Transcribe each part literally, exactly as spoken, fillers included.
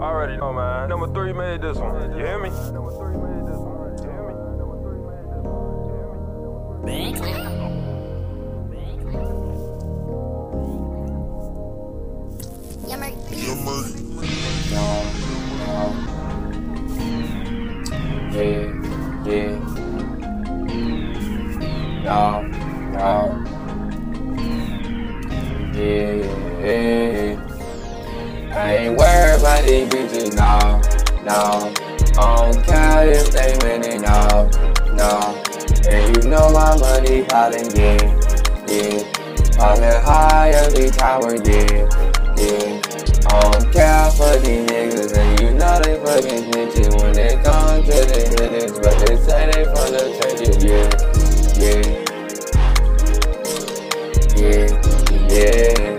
Already know, man. Number three made this one. You hear me? Number three made this one. You hear me? Number three made this one. You hear me? Yeah, yeah. No, no. Yeah, yeah. I ain't worried about these bitches, no, no. I don't care if they winning, no, no. And you know my money piling, yeah, yeah. Piling high every tower, yeah, yeah. I don't care for these niggas, and you know they fucking snitching when they come to the hitters, but they say they from the trenches, yeah, yeah, yeah.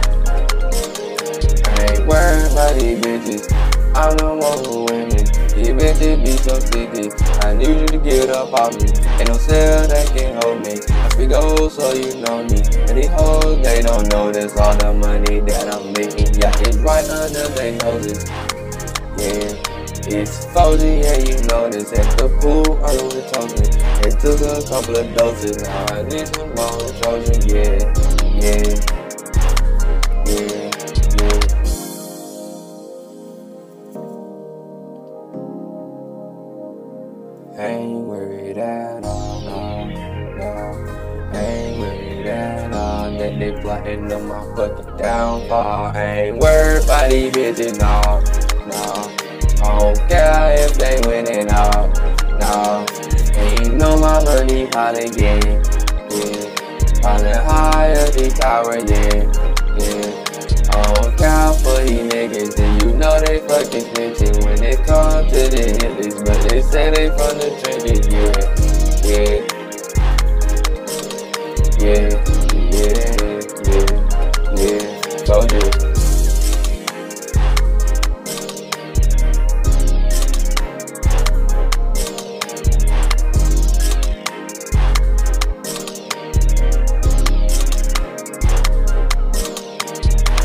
I ain't worried about these bitches, I'm the one who winning. These bitches be so sticky, I need you to get up off me. Ain't no cell that can hold me, I speak old so you know me. And these hoes, they don't notice all the money that I'm making. Yeah, it's right under their noses, yeah. It's Foji, yeah, you know this. At the pool, I was toasting. It took a couple of doses, now I need some more Trojan, yeah, yeah, yeah, yeah. Ain't worried at all, no, no. Ain't worried at all that they plotting on my fucking downfall. Ain't worried about these bitches, no, no. I don't care if they winning, no, no. And you know my money piling, yeah, yeah. Piling high at the tower, yeah, yeah. I don't care for these niggas, and you know they fucking snitching when they come to the hitters, but they say they from the trenches,